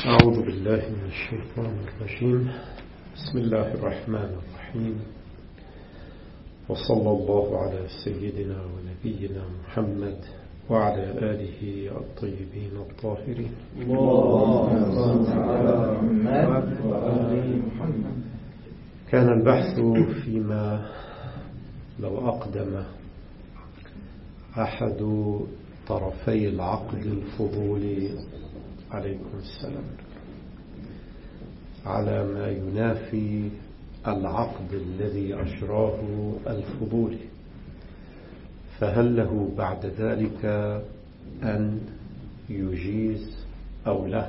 أعوذ بالله من الشيطان الرجيم. بسم الله الرحمن الرحيم، وصلى الله على سيدنا ونبينا محمد وعلى آله الطيبين الطاهرين. اللهم صل على محمد وآل محمد. كان البحث فيما لو أقدم أحد طرفي العقد الفضولي عليكم السلام على ما ينافي العقد الذي أجراه الفضولي، فهل له بعد ذلك أن يجيز أو لا؟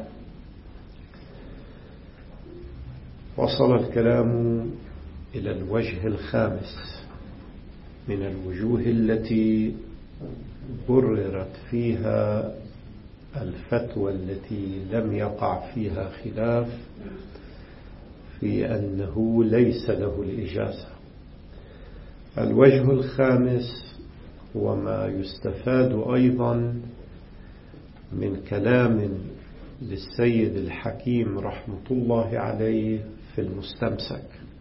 وصل الكلام إلى الوجه الخامس من الوجوه التي بررت فيها الفتوى التي لم يقع فيها خلاف في أنه ليس له الإجازة. الوجه الخامس هو ما يستفاد أيضا من كلام للسيد الحكيم رحمة الله عليه في المستمسك،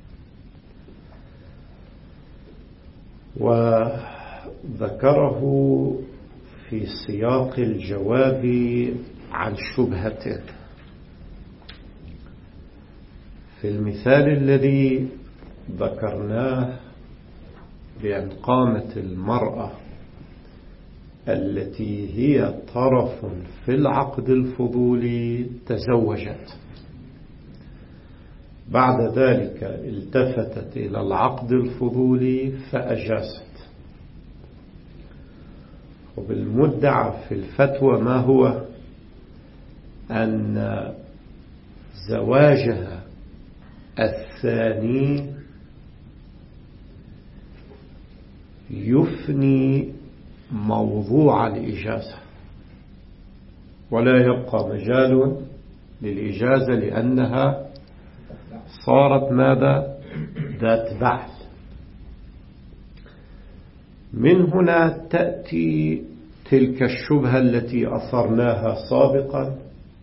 وذكره في سياق الجواب عن شبهة. في المثال الذي ذكرناه بأن قامت المرأة التي هي طرف في العقد الفضولي تزوجت، بعد ذلك التفتت إلى العقد الفضولي فأجازت، وبالمدعى في الفتوى ما هو أن زواجها الثاني يفني موضوع الإجازة ولا يبقى مجال للإجازة، لأنها صارت ماذا؟ ذات بعل. من هنا تأتي تلك الشبهة التي أثرناها سابقا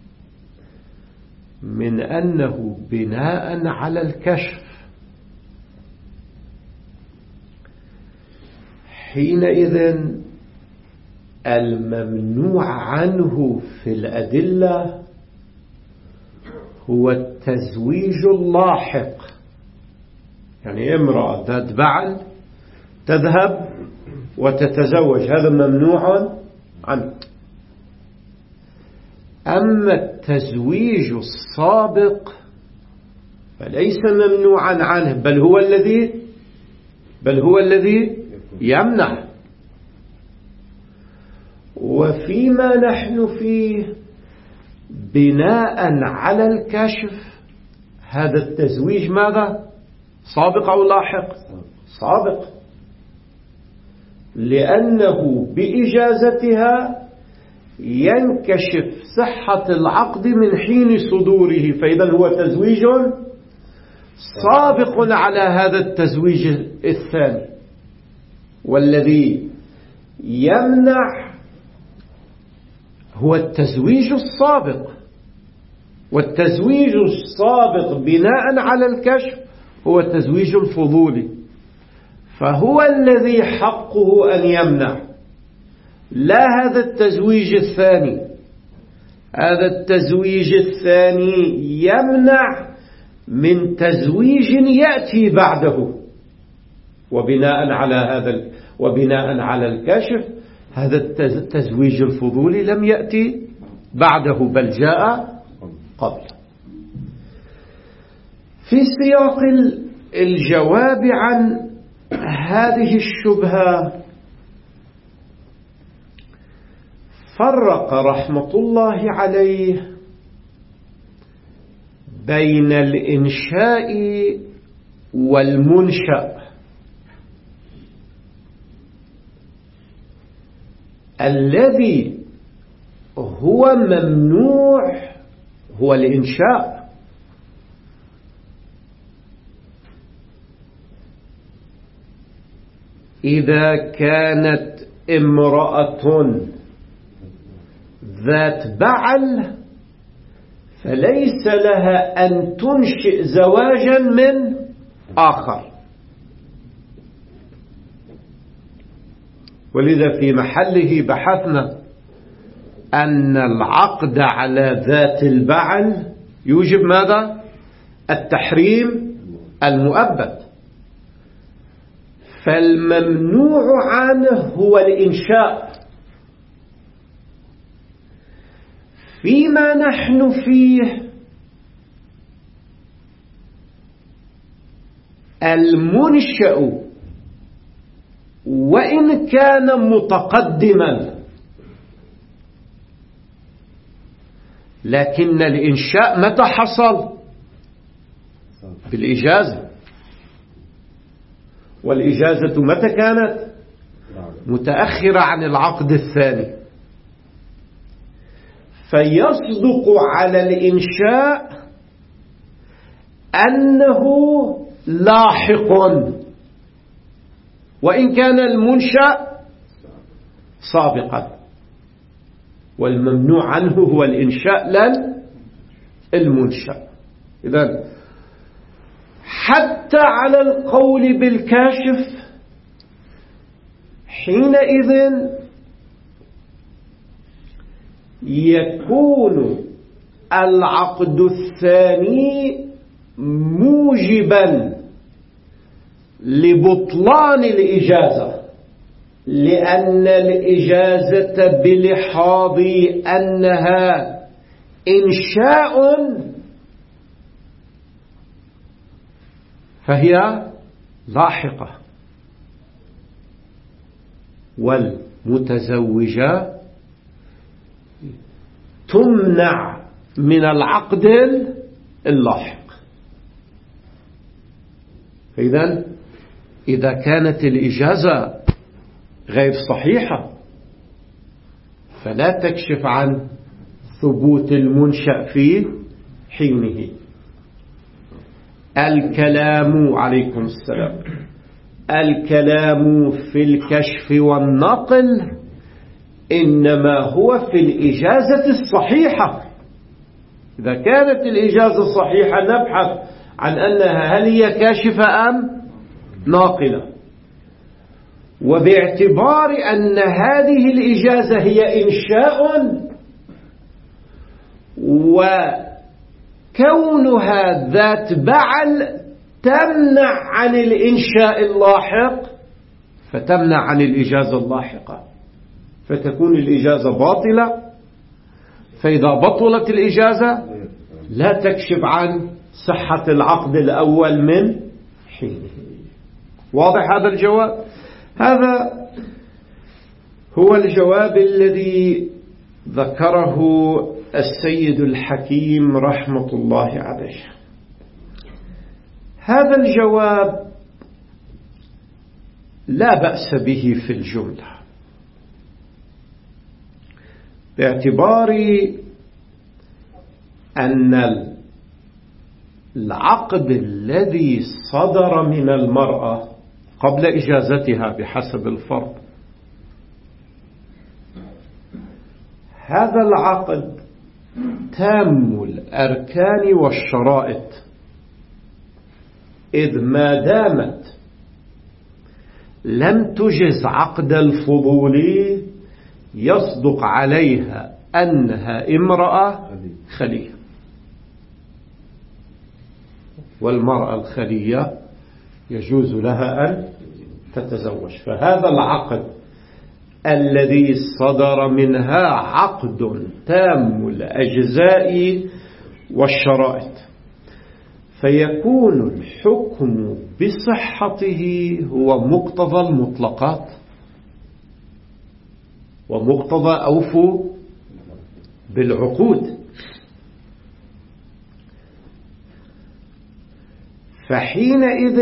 من أنه بناء على الكشف حينئذ الممنوع عنه في الأدلة هو التزويج اللاحق، يعني امرأة ذات بعل تذهب وتتزوج، هذا ممنوع عنه. أما التزويج السابق فليس ممنوعا عنه، بل هو الذي يمنع. وفيما نحن فيه بناء على الكشف، هذا التزويج ماذا؟ سابق أو لاحق؟ سابق، لأنه بإجازتها ينكشف صحة العقد من حين صدوره، فإذا هو تزويج سابق على هذا التزويج الثاني. والذي يمنع هو التزويج السابق، والتزويج السابق بناء على الكشف هو التزويج الفضولي، فهو الذي حقه أن يمنع، لا هذا التزويج الثاني. هذا التزويج الثاني يمنع من تزويج يأتي بعده، وبناء على الكشف هذا التزويج الفضولي لم يأتي بعده بل جاء قبل. في سياق الجواب عن هذه الشبهة فرق رحمة الله عليه بين الإنشاء والمنشأ. الذي هو ممنوع هو الإنشاء، إذا كانت امرأة ذات بعل فليس لها أن تنشئ زواجا من آخر. ولذا في محله بحثنا أن العقد على ذات البعل يوجب ماذا؟ التحريم المؤبد. فالممنوع عنه هو الإنشاء. فيما نحن فيه المنشأ وإن كان متقدما لكن الإنشاء متى حصل؟ بالإجازة. والإجازة متى كانت؟ متأخرة عن العقد الثاني. فيصدق على الإنشاء أنه لاحق وإن كان المنشأ سابقا. والممنوع عنه هو الإنشاء لا المنشأ. إذن حتى على القول بالكاشف حينئذ يكون العقد الثاني موجبا لبطلان الإجازة، لأن الإجازة بلحاظ أنها إنشاء فهي لاحقة. والمتزوجة تمنع من العقد اللاحق. إذا كانت الإجازة غير صحيحة فلا تكشف عن ثبوت المنشأ في حينه. الكلام عليكم السلام، الكلام في الكشف والنقل إنما هو في الإجازة الصحيحة. إذا كانت الإجازة صحيحة نبحث عن أنها هل هي كاشفة أم ناقلة. وباعتبار أن هذه الإجازة هي إنشاء وكونها ذات بعل تمنع عن الإنشاء اللاحق فتمنع عن الإجازة اللاحقة، فتكون الإجازة باطلة. فإذا بطلت الإجازة لا تكشف عن صحة العقد الأول من حينه. واضح هذا الجواب؟ هذا هو الجواب الذي ذكره السيد الحكيم رحمة الله عليه. هذا الجواب لا بأس به في الجملة، باعتبار أن العقد الذي صدر من المرأة قبل إجازتها بحسب الفرض، هذا العقد تام الأركان والشرائط، إذ ما دامت لم تجز عقد الفضول يصدق عليها أنها امرأة خلية. والمرأة الخلية يجوز لها أن تتزوج. فهذا العقد الذي صدر منها عقد تام الأجزاء والشرائط، فيكون الحكم بصحته هو مقتضى المطلقات ومقتضى أوفوا بالعقود. فحينئذ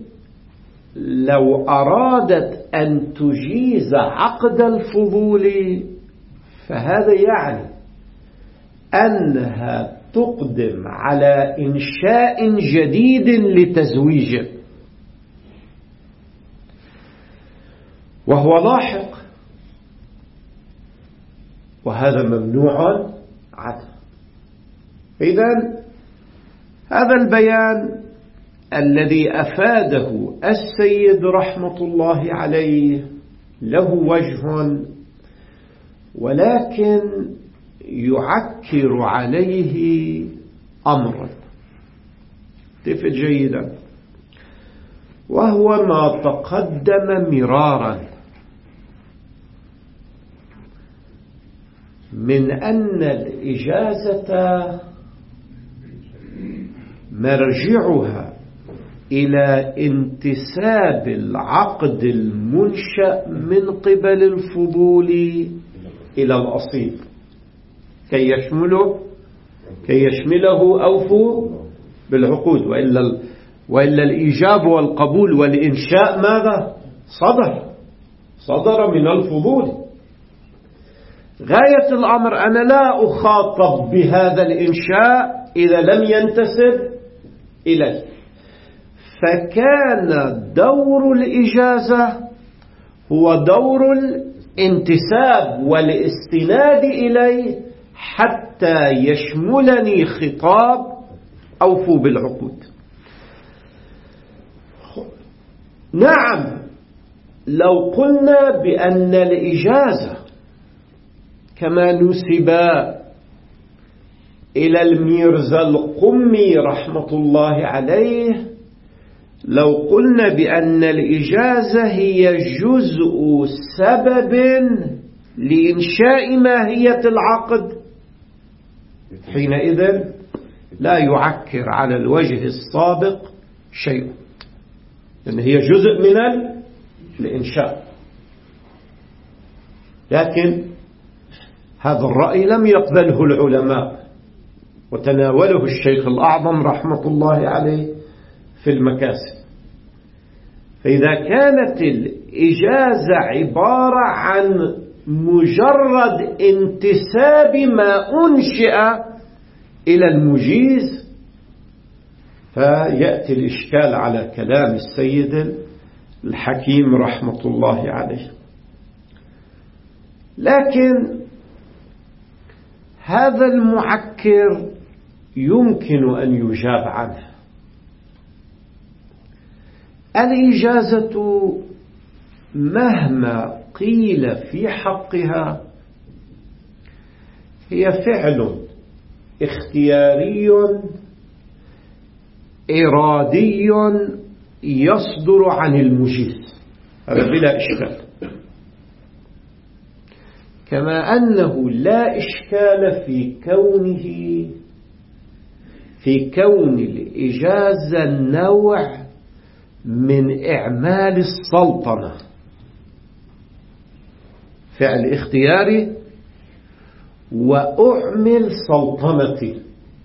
لو أرادت أن تجيز عقد الفضول فهذا يعني أنها تقدم على إنشاء جديد لتزويجه وهو لاحق، وهذا ممنوع عنه. إذن هذا البيان الذي أفاده السيد رحمة الله عليه له وجه، ولكن يعكر عليه أمرا. تفت جيدا، وهو ما تقدم مرارا من أن الإجازة مرجعها إلى انتساب العقد المنشأ من قبل الفضول إلى الأصيل كي يشمله أوفوا بالعقود، وإلا الإيجاب والقبول والإنشاء ماذا؟ صدر من الفضول. غاية الأمر أنا لا أخاطب بهذا الإنشاء إذا لم ينتسب إليه، فكان دور الإجازة هو دور الانتساب والاستناد إليه حتى يشملني خطاب أوفوا بالعقود. نعم، لو قلنا بأن الإجازة كما نسب إلى الميرزا القمي رحمة الله عليه، لو قلنا بأن الإجازة هي جزء سبب لإنشاء ماهية العقد، حينئذ لا يعكر على الوجه السابق شيء، لأن هي جزء من الإنشاء. لكن هذا الرأي لم يقبله العلماء، وتناوله الشيخ الأعظم رحمة الله عليه في المكاسب. فإذا كانت الإجازة عبارة عن مجرد انتساب ما أنشئ إلى المجيز، فيأتي الإشكال على كلام السيد الحكيم رحمة الله عليه. لكن هذا المعكر يمكن أن يجاب عنه. الإجازة مهما قيل في حقها هي فعل اختياري إرادي يصدر عن المجيز، هذا بلا إشكال، كما أنه لا إشكال في كون الإجازة نوع من إعمال السلطنة، فعل اختياري وأعمل سلطنتي.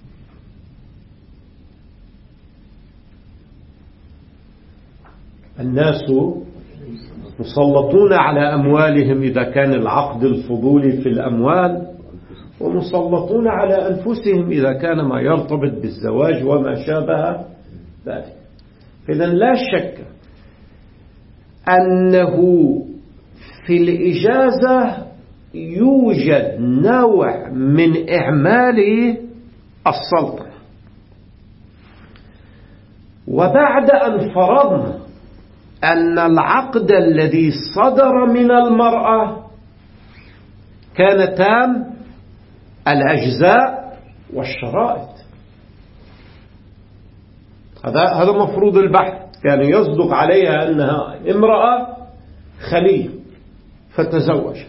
الناس مسلطون على أموالهم إذا كان العقد الفضولي في الأموال، ومسلطون على أنفسهم إذا كان ما يرتبط بالزواج وما شابه ذلك. إذن لا شك أنه في الإجازة يوجد نوع من إعمال السلطنة. وبعد أن فرضنا أن العقد الذي صدر من المرأة كان تام الأجزاء والشرائط، هذا مفروض البحث، كان يصدق عليها أنها امرأة خلية فتزوجت،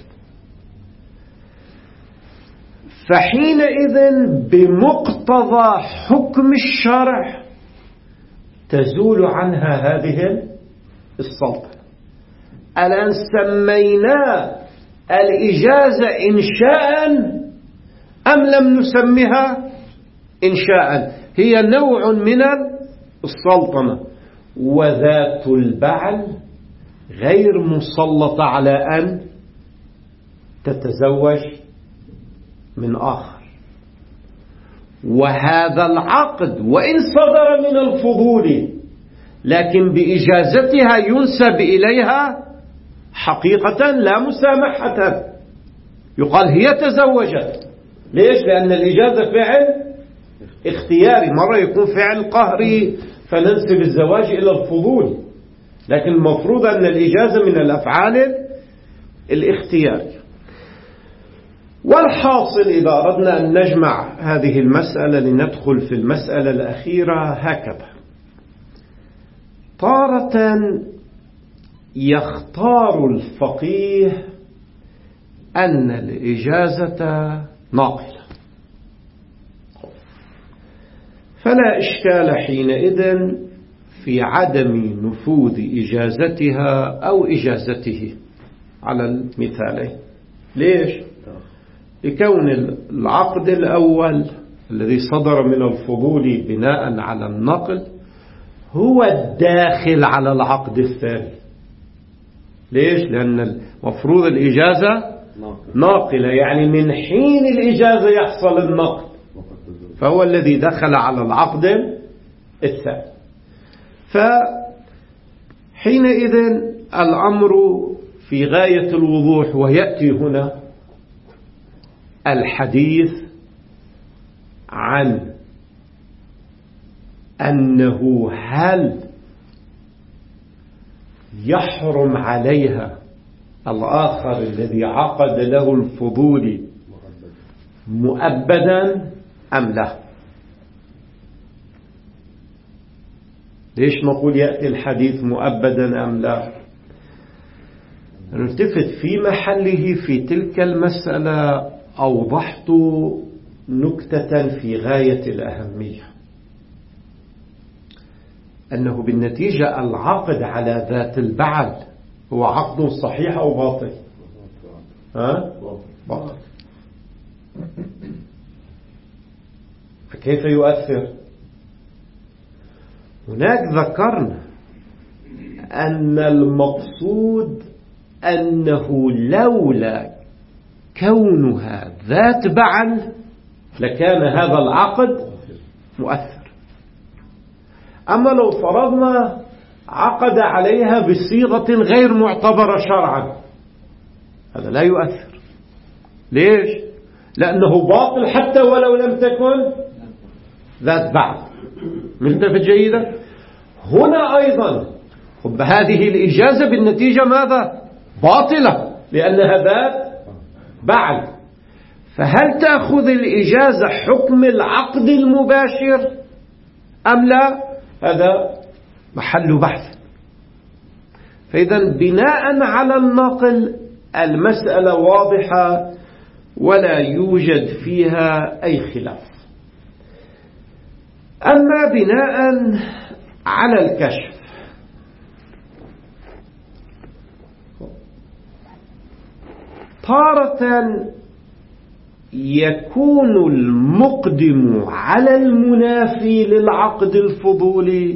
فحينئذ بمقتضى حكم الشرع تزول عنها هذه السلطنة. الآن سمينا الإجازة إنشاء أم لم نسمها إنشاء؟ هي نوع من السلطنة، وذات البعل غير مسلطة على أن تتزوج من آخر. وهذا العقد وإن صدر من الفضول لكن بإجازتها ينسب إليها حقيقة لا مسامحة، يقال هي تزوجت. ليش؟ لأن الإجازة فعل اختياري، مرة يكون فعل قهري فننسب الزواج إلى الفضول، لكن المفروض أن الإجازة من الأفعال الاختيارية. والحاصل إذا أردنا أن نجمع هذه المسألة لندخل في المسألة الأخيرة هكذا: تارة يختار الفقيه أن الإجازة ناقلة، فلا إشكال حينئذ في عدم نفوذ إجازتها أو إجازته على المثالين. ليش؟ لكون العقد الأول الذي صدر من الفضول بناء على النقل هو الداخل على العقد الثاني. ليش؟ لأن المفروض الإجازة ناقلة، يعني من حين الإجازة يحصل النقل، فهو الذي دخل على العقد الثاني. فحينئذ الأمر في غاية الوضوح، ويأتي هنا الحديث عن أنه هل يحرم عليها الآخر الذي عقد له الفضول مؤبدا أم لا. ليش نقول يأتي الحديث مؤبدا أم لا؟ نلتفت في محله في تلك المسألة أوضحت نكتة في غاية الأهمية، أنه بالنتيجة العقد على ذات البعل هو عقد صحيح أو باطل؟ باطل. فكيف يؤثر؟ هناك ذكرنا أن المقصود أنه لولا كونها ذات بعل لكان هذا العقد مؤثر. أما لو فرضنا عقد عليها بصيغة غير معتبرة شرعا هذا لا يؤثر. ليش؟ لأنه باطل حتى ولو لم تكن ذات بعل. ملتفت جيدا؟ هنا أيضا هذه الإجازة بالنتيجة ماذا؟ باطلة لأنها ذات بعل. فهل تأخذ الإجازة حكم العقد المباشر أم لا؟ هذا محل بحث. فإذا بناء على النقل المسألة واضحة ولا يوجد فيها أي خلاف. أما بناء على الكشف، تارة يكون المقدم على المنافي للعقد الفضولي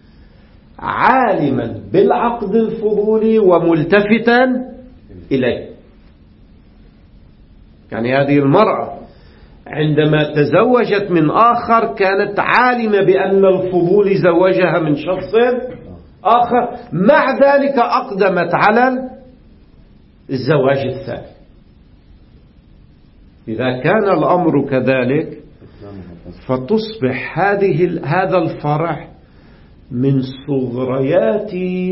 عالما بالعقد الفضولي وملتفتا إليه. يعني هذه المرأة عندما تزوجت من آخر كانت عالمة بأن الفضول زوجها من شخص آخر، مع ذلك أقدمت على الزواج الثاني. إذا كان الأمر كذلك فتصبح هذا الفرع من صغريات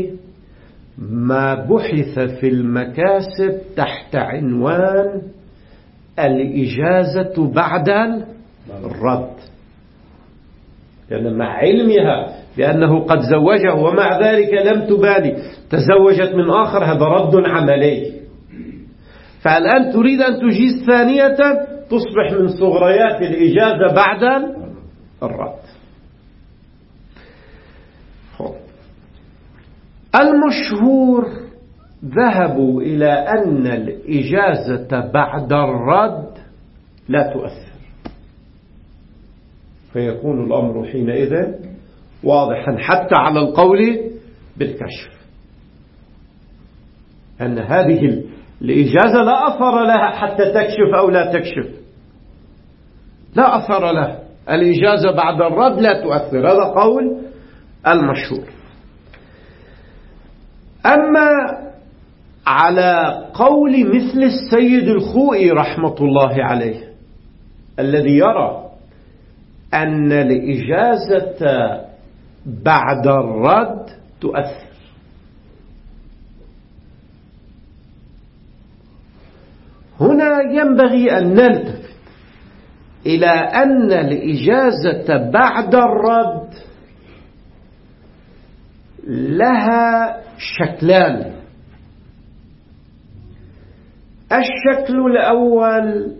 ما بحث في المكاسب تحت عنوان الإجازة بعد الرد، لأن مع علمها بأنه قد زوجه ومع ذلك لم تبالي تزوجت من آخر، هذا رد عملي. فالآن تريد أن تجيز ثانية، تصبح من صغريات الإجازة بعد الرد. المشهور ذهبوا إلى أن الإجازة بعد الرد لا تؤثر، فيكون الأمر حينئذ واضحا حتى على القول بالكشف، أن هذه الإجازة لا أثر لها حتى تكشف أو لا تكشف، لا أثر لها. الإجازة بعد الرد لا تؤثر، هذا قول المشهور. أما على قول مثل السيد الخوئي رحمة الله عليه الذي يرى أن الإجازة بعد الرد تؤثر. هنا ينبغي أن نلتفت إلى أن الإجازة بعد الرد لها شكلان. الشكل الأول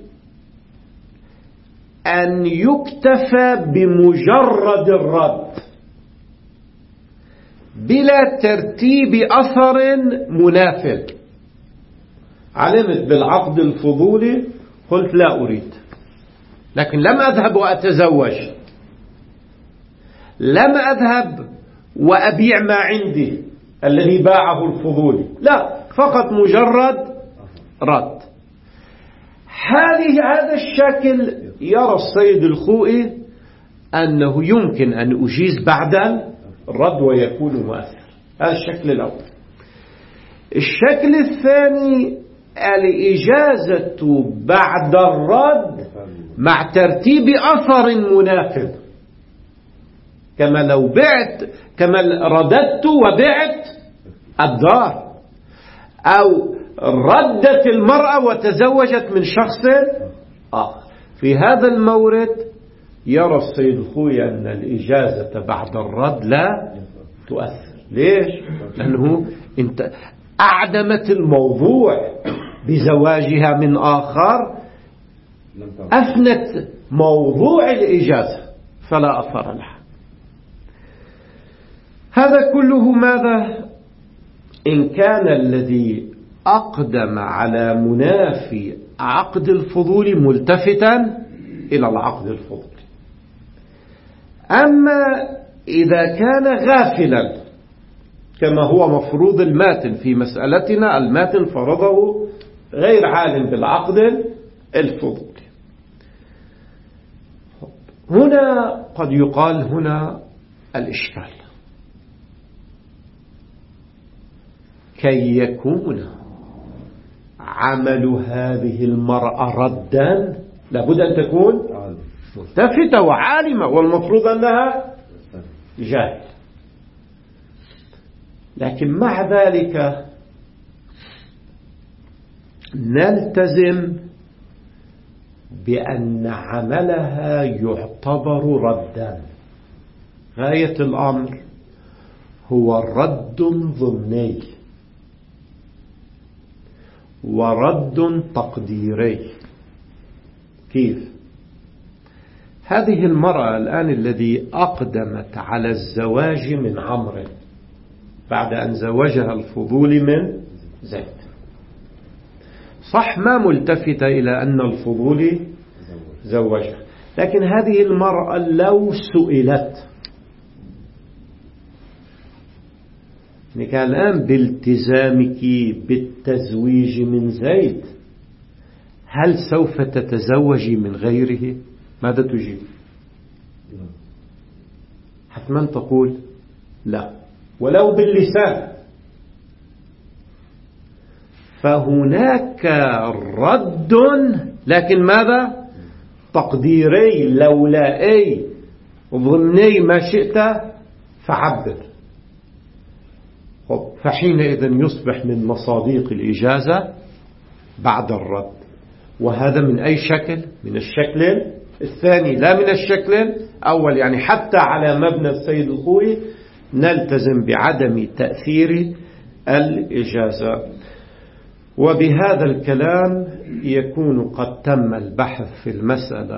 أن يكتفى بمجرد الرد بلا ترتيب أثر منافذ. علمت بالعقد الفضولي، قلت لا أريد، لكن لم أذهب وأتزوج، لم أذهب وأبيع ما عندي الذي باعه الفضولي، لا، فقط مجرد رد. هذا الشكل يرى السيد الخوئي أنه يمكن أن أجيز بعد الرد ويكون مؤثر. هذا الشكل الأول. الشكل الثاني الإجازة بعد الرد مع ترتيب أثر منافذ، كما رددت وبعت الدار، أو ردت المرأة وتزوجت من شخص آخر. في هذا المورد يرى السيد الخوئي أن الإجازة بعد الرد لا تؤثر. ليش؟ لأنه انت أعدمت الموضوع بزواجها من آخر، أفنت موضوع الإجازة فلا أثر لها. هذا كله ماذا؟ إن كان الذي أقدم على منافي عقد الفضول ملتفتا إلى العقد الفضولي. أما إذا كان غافلا كما هو مفروض الماتن في مسألتنا، الماتن فرضه غير عالم بالعقد الفضولي، هنا قد يقال هنا الإشكال. كي يكون عمل هذه المرأة ردا لابد أن تكون ملتفتة وعالمة، والمفروض أنها جاهل. لكن مع ذلك نلتزم بأن عملها يعتبر ردا. غاية الأمر هو رد ضمني ورد تقديري. كيف؟ هذه المرأة الآن الذي أقدمت على الزواج من عمرو بعد أن زوجها الفضول من زيد، صح ما ملتفتة إلى أن الفضول زوجها، لكن هذه المرأة لو سئلت إنك الآن بالتزامك بالتزويج من زيد هل سوف تتزوجي من غيره؟ ماذا تجيب؟ حتما تقول لا، ولو باللسان. فهناك رد، لكن ماذا؟ تقديري لولائي ضمني ما شئت فعبر. فحينئذ يصبح من مصاديق الإجازة بعد الرد. وهذا من أي شكل؟ من الشكل الثاني لا من الشكل الأول. يعني حتى على مبنى السيد الخوئي نلتزم بعدم تأثير الإجازة. وبهذا الكلام يكون قد تم البحث في المسألة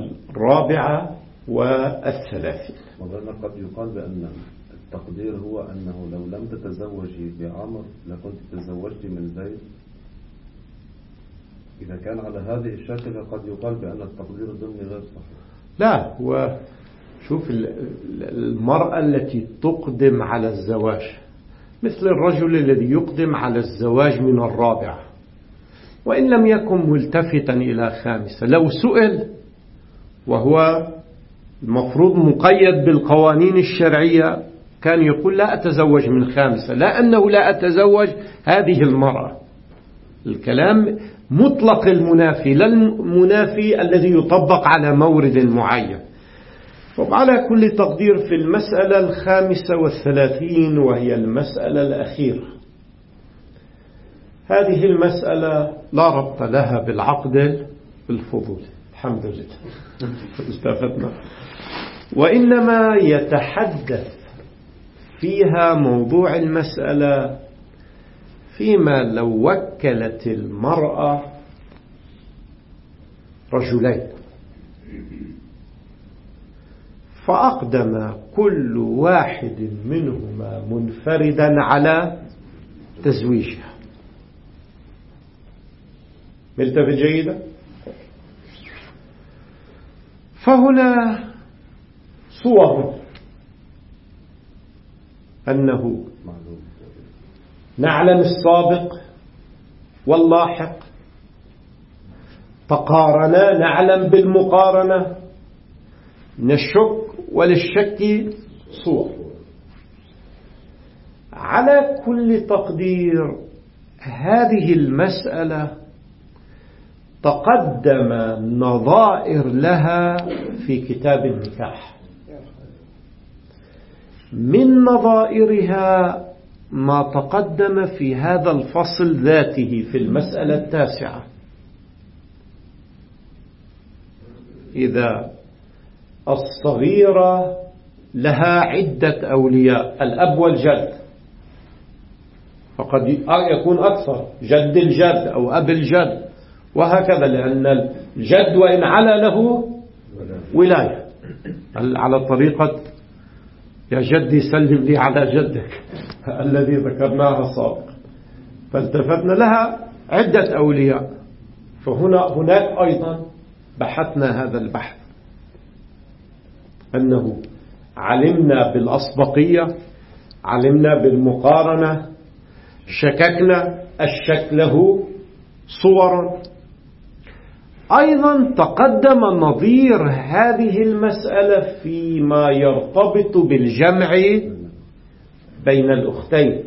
34. وظن قد يقال بأن التقدير هو أنه لو لم تتزوجي بعمر لكنت تزوجتي من زيد. إذا كان على هذه الشكل قد يقال بأن التقدير الضمني غير صحيح. لا، وشوف المرأة التي تقدم على الزواج مثل الرجل الذي يقدم على الزواج من الرابعة وإن لم يكن ملتفتا إلى خامسة، لو سئل وهو المفروض مقيد بالقوانين الشرعية كان يقول لا أتزوج من خامسة، لا أنه لا أتزوج هذه المرأة. الكلام مطلق المنافي لا المنافي الذي يطبق على مورد معين. وعلى كل تقدير في المسألة 35 وهي المسألة الأخيرة، هذه المسألة لا ربط لها بالعقد الفضولي الحمد لله استفدنا، وإنما يتحدث فيها موضوع المسألة فيما لو وكلت المرأة رجلين فأقدم كل واحد منهما منفردا على تزويجها. ملتفت جيدا؟ فهنا صور أنه نعلم السابق واللاحق، تقارنا نعلم بالمقارنة، نشك وللشك صور. على كل تقدير هذه المسألة تقدم نظائر لها في كتاب النكاح، من نظائرها ما تقدم في هذا الفصل ذاته في المسألة 9. إذا الصغيرة لها عدة أولياء، الأب والجد، فقد يكون أكثر، جد الجد أو أب الجد وهكذا، لأن الجد وإن علا له ولاية، على طريقة يا جدي سلم لي على جدك الذي ذكرناها سابقا، فالتفتنا لها عدة أولياء. هناك أيضا بحثنا هذا البحث أنه علمنا بالأسبقية، علمنا بالمقارنة، شككنا، الشك له صور. أيضا تقدم نظير هذه المسألة فيما يرتبط بالجمع بين الأختين،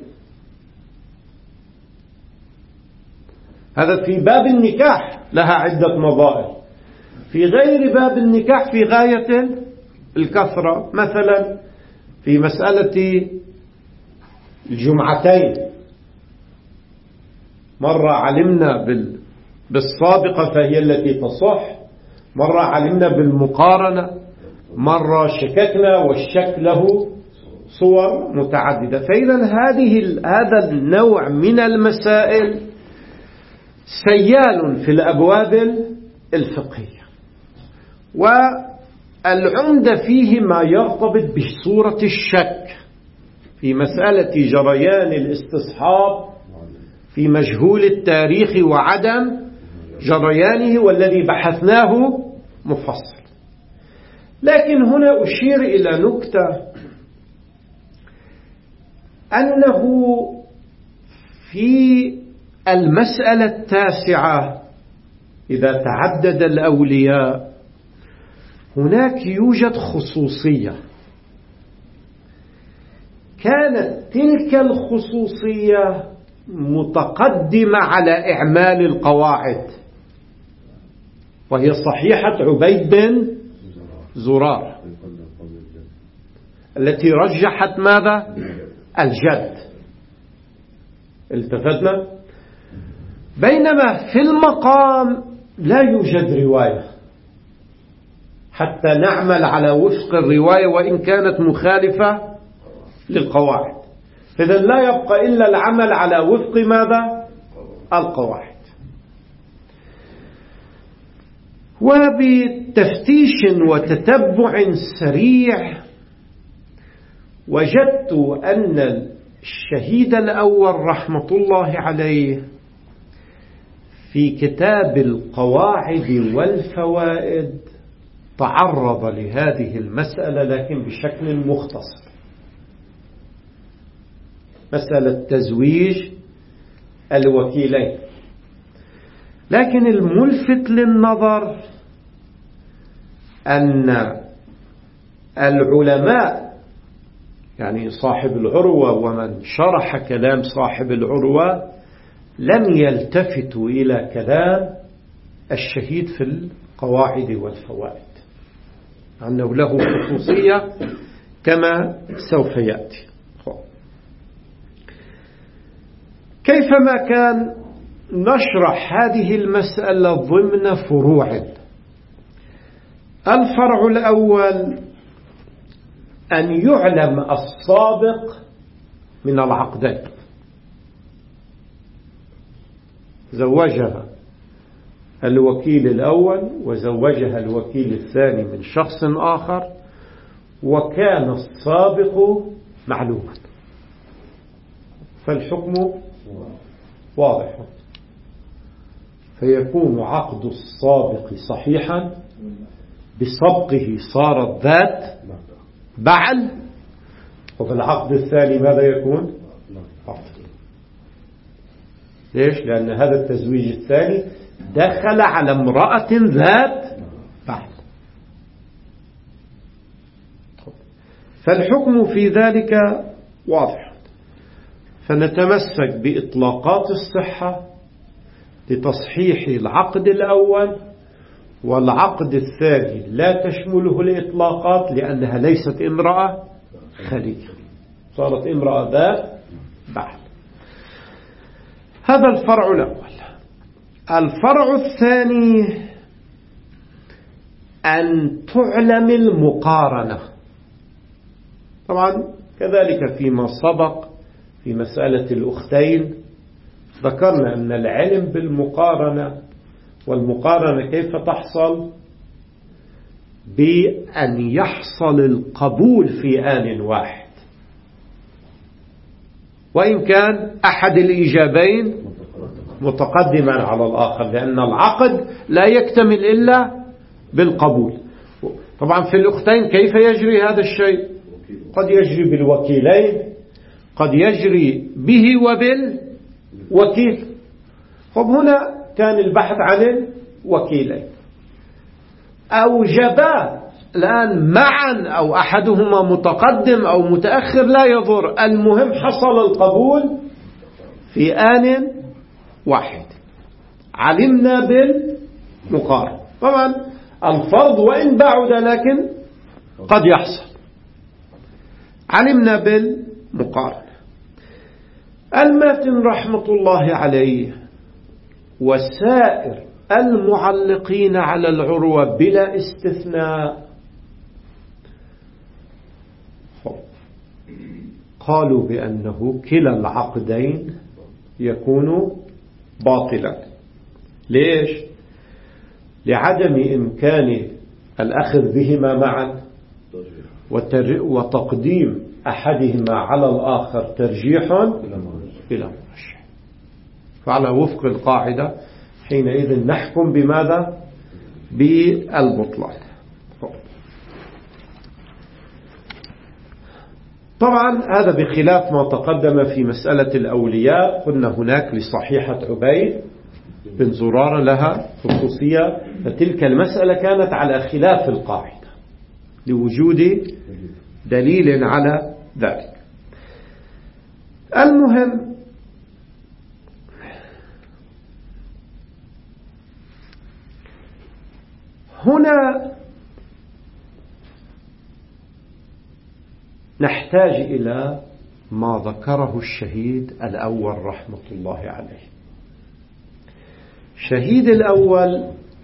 هذا في باب النكاح لها عدة نظائر، في غير باب النكاح في غاية الكثرة، مثلا في مسألة الجمعتين مرة علمنا بالسابقة فهي التي تصح، مرة علمنا بالمقارنة، مرة شككنا والشك له صور متعددة. فإذا هذا النوع من المسائل سيال في الأبواب الفقهية، والعمدة فيه ما يرتبط بصورة الشك في مسألة جريان الاستصحاب في مجهول التاريخ وعدم جريانه، والذي بحثناه مفصل. لكن هنا أشير إلى نكتة، أنه في المسألة 9 إذا تعدد الأولياء هناك يوجد خصوصية، كانت تلك الخصوصية متقدمة على إعمال القواعد، وهي صحيحة عبيد بن زرار التي رجحت ماذا؟ الجد. التفتنا؟ بينما في المقام لا يوجد رواية حتى نعمل على وفق الرواية وإن كانت مخالفة للقواعد، إذن لا يبقى إلا العمل على وفق ماذا؟ القواعد. وبتفتيش وتتبع سريع وجدت أن الشهيد الأول رحمة الله عليه في كتاب القواعد والفوائد تعرض لهذه المسألة لكن بشكل مختصر، مسألة تزويج الوكيلين. لكن الملفت للنظر أن العلماء يعني صاحب العروة ومن شرح كلام صاحب العروة لم يلتفتوا إلى كلام الشهيد في القواعد والفوائد، أنه له خصوصية كما سوف يأتي. كيفما كان نشرح هذه المسألة ضمن فروع. الفرع الأول أن يعلم السابق من العقدين. زوجها الوكيل الأول وزوجها الوكيل الثاني من شخص آخر، وكان السابق معلوما، فالحكم واضح، فيكون عقد السابق صحيحا بسبقه صارت ذات بعل، وفي العقد الثاني ماذا يكون؟ ليش؟ لأن هذا التزويج الثاني دخل على امرأة ذات بعل، فالحكم في ذلك واضح. فنتمسك بإطلاقات الصحة لتصحيح العقد الأول، والعقد الثاني لا تشمله الإطلاقات لأنها ليست امرأة خليجة، صارت امرأة ذات بعل. هذا الفرع الأول. الفرع الثاني أن تعلم المقارنة. طبعا كذلك فيما سبق في مسألة الأختين ذكرنا أن العلم بالمقارنة، والمقارنة كيف تحصل؟ بأن يحصل القبول في آن واحد، وإن كان أحد الإيجابين متقدما على الآخر، لأن العقد لا يكتمل إلا بالقبول. طبعا في الأختين كيف يجري هذا الشيء؟ قد يجري بالوكيلين، قد يجري به وبالوكيل. طب هنا كان البحث عن الوكيلين، أوجبا الآن معا أو أحدهما متقدم أو متأخر لا يضر، المهم حصل القبول في آن واحد، علمنا بالمقارنة. طبعا الفرض وإن بعد لكن قد يحصل، علمنا بالمقارنة. الماتن رحمة الله عليه وسائر المعلقين على العروة بلا استثناء قالوا بأنه كلا العقدين يكون باطلا. ليش؟ لعدم إمكان الأخذ بهما معا، وتقديم أحدهما على الآخر ترجيح بلا مرجح. فعلى وفق القاعدة حينئذ نحكم بماذا؟ بالبطلان. طبعا هذا بخلاف ما تقدم في مسألة الأولياء. قلنا هناك لصحيحة عبيد بن زرارة لها خصوصية، فتلك المسألة كانت على خلاف القاعدة لوجود دليل على ذلك. المهم هنا نحتاج إلى ما ذكره الشهيد الأول رحمة الله عليه. الشهيد الأول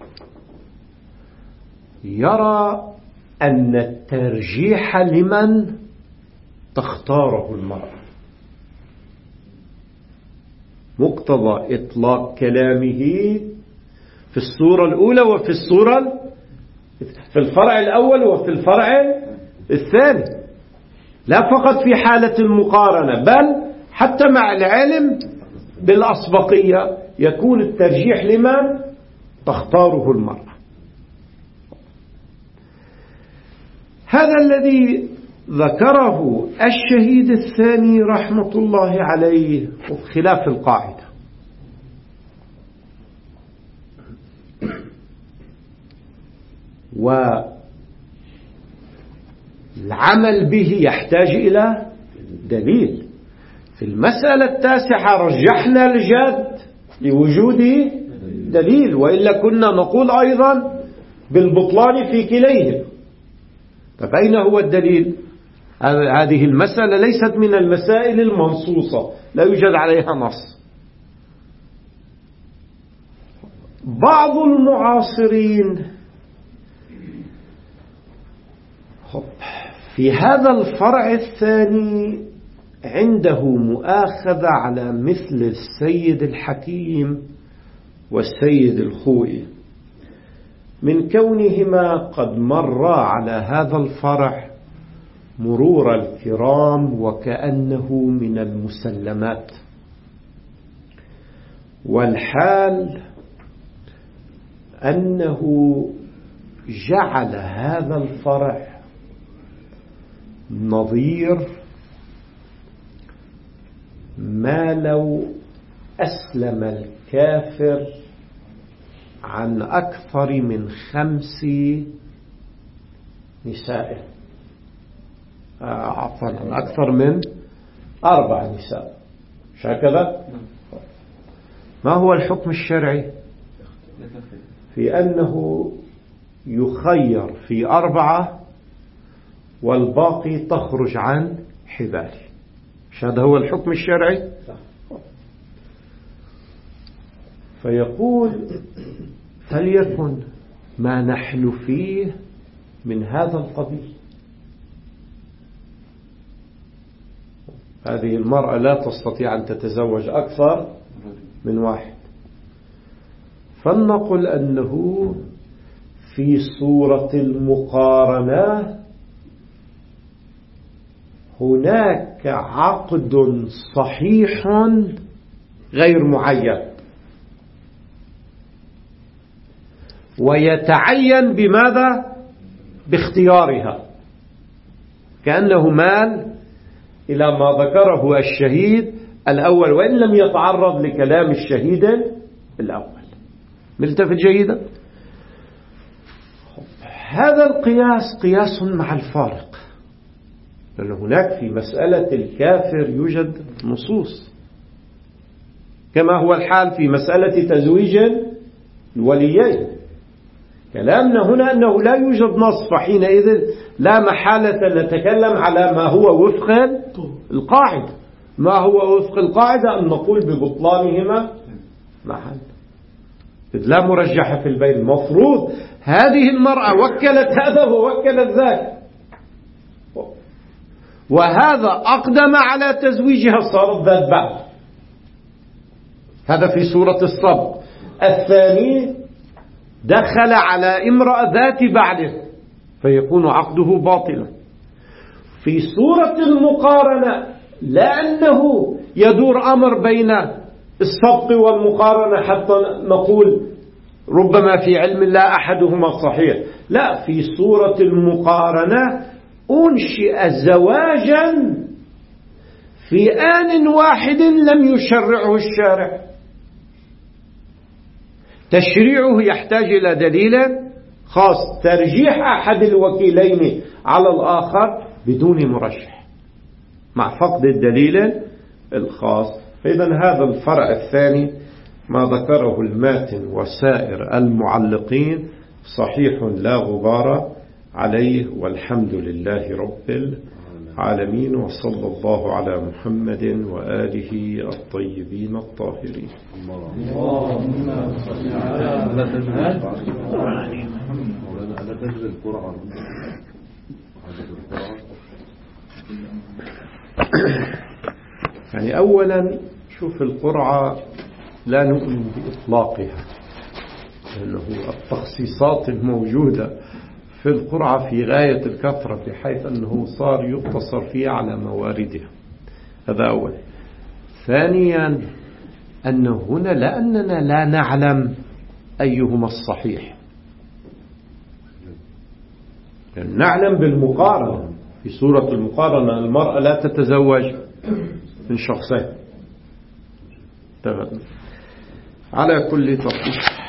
يرى أن الترجيح لمن تختاره المرأة، مقتضى إطلاق كلامه في الصورة الأولى وفي الصورة في الفرع الأول وفي الفرع الثاني، لا فقط في حالة المقارنة بل حتى مع العلم بالأسبقية يكون الترجيح لمن تختاره المرأة. هذا الذي ذكره الشهيد الثاني رحمة الله عليه خلاف القاعدة، والعمل به يحتاج إلى دليل. في المسألة التاسعة رجحنا الجد لوجود دليل، وإلا كنا نقول أيضا بالبطلان في كليهم. طيب أين هو الدليل؟ هذه المسألة ليست من المسائل المنصوصة، لا يوجد عليها نص. بعض المعاصرين في هذا الفرع الثاني عنده مؤاخذة على مثل السيد الحكيم والسيد الخوئي من كونهما قد مرا على هذا الفرع مرور الكرام وكأنه من المسلمات، والحال أنه جعل هذا الفرع نظير ما لو أسلم الكافر عن أكثر من 5 نساء، عفوا عن أكثر من 4 نساء، مش هكذا؟ ما هو الحكم الشرعي؟ في أنه يخير في 4 والباقي تخرج عن حباله، مش هذا هو الحكم الشرعي؟ فيقول فليكن ما نحن فيه من هذا القبيل. هذه المرأة لا تستطيع أن تتزوج أكثر من 1، فلنقل أنه في صورة المقارنة هناك عقد صحيح غير معين، ويتعين بماذا؟ باختيارها، كأنه مال إلى ما ذكره الشهيد الأول وإن لم يتعرض لكلام الشهيد الأول. ملتفت جيدا؟ هذا القياس قياس مع الفارق، لأن هناك في مسألة الكافر يوجد نصوص، كما هو الحال في مسألة تزويج الوليين. كلامنا هنا أنه لا يوجد نص، فحينئذ لا محالة نتكلم على ما هو وفق القاعدة. ما هو وفق القاعدة؟ أن نقول ببطلانهما محل، إذ لا مرجح في البين. مفروض هذه المرأة وكلت هذا ووكلت ذاك، وهذا أقدم على تزويجها صارت ذات بعد، هذا في صورة الصبر. الثاني دخل على امرأة ذات بعده فيكون عقده باطلا. في صورة المقارنة لأنه يدور أمر بين السبق والمقارنة حتى نقول ربما في علم الله أحدهما صحيح، لا، في صورة المقارنة أنشئ زواجا في آن واحد لم يشرعه الشارع. تشريعه يحتاج إلى دليل خاص، ترجيح أحد الوكيلين على الآخر بدون مرشح مع فقد الدليل الخاص. فإذا هذا الفرع الثاني ما ذكره الماتن وسائر المعلقين صحيح لا غبار عليه، والحمد لله رب العالمين، وصلى الله على محمد وآله الطيبين الطاهرين. اللهم صل على القرآن. يعني أولا شوف القرعة لا نؤمن بإطلاقها، لأنه التخصيصات الموجودة في القرعة في غاية الكثرة بحيث أنه صار يقتصر فيها على مواردها. هذا أولا. ثانيا أن هنا لأننا لا نعلم أيهما الصحيح، يعني نعلم بالمقارنة. في صورة المقارنة المرأة لا تتزوج من شخصين. على كل تفصيل